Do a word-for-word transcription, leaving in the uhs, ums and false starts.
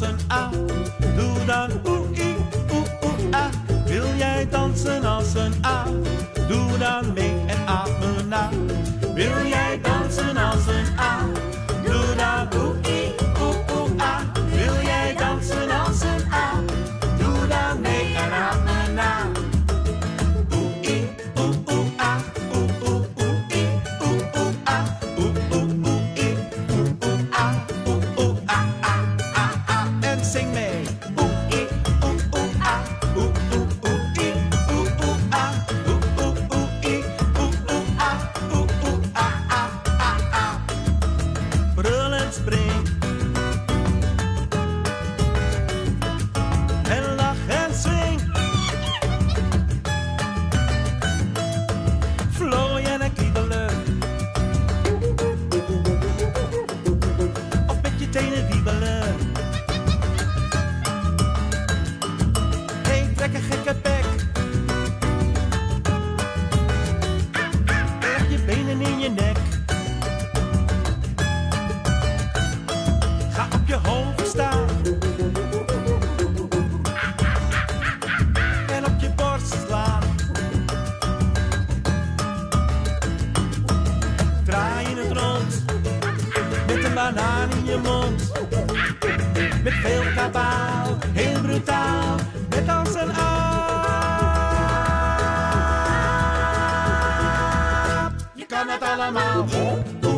een A. Doe dan oei, oe, oe, a. Wil jij dansen als een A? Doe dan mee en aap me na. Wil jij dansen als een A? Doe dan oei, oe, oe, a. Wil jij dansen als een A? Doe dan mee en aap me na. Oei, oe, oe, a. Oe, oe, oei, oe, oe, a. Oe, oe, oei, oe, oe, a. Oe, oe, a, a, a, a. En zing mee. Oei, oe, oe, a. Oe, oe, oei, oe, oe, a. Oe, oe, oei, oe, oe, a. Oe, oe, a, a, a, a. Brul en spring. En lach en swing. Vlooien en kiebelen. Of met je tenen wiebelen. Hey, trek een gekke bek. Leg je benen in je nek. Ga op je hoofd staan. En op je borst slaan. Draai in het rond. Met een banaan in je mond. Met veel kabaal. Heel brutaal. Net als een aap. Je kan het allemaal.